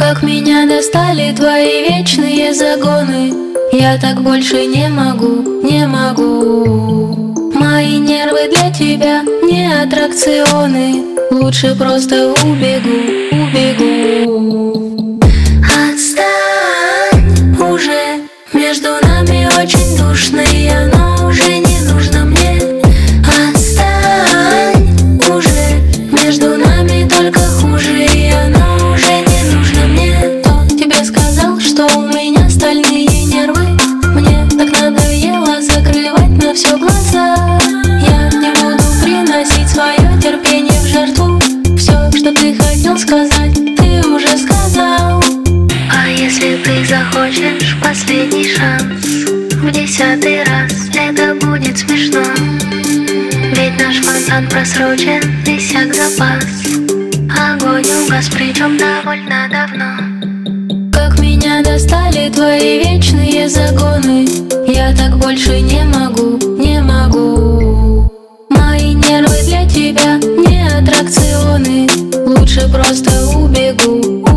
Как меня достали твои вечные загоны. Я так больше не могу, не могу. Мои нервы для тебя не аттракционы. Лучше просто убегу, убегу. Отстань уже, между нами очень душно, и оно уже не нужно мне. Отстань уже, между нами только хуже, и оно уже не нужно мне. Кто тебе сказал, что у меня стальные нервы? Мне так надоело закрывать на все глаза. Я не буду приносить свое терпение в жертву. Все, что ты хотел сказать, ты уже сказал. А если ты захочешь последний шанс, в 10-й раз это будет смешно. Ведь наш фонтан просрочен, иссяк запас. Огонь угас, причем довольно давно. Как меня достали твои вечные загоны. Я так больше не могу, не могу. Мои нервы для тебя не аттракционы. Лучше просто убегу,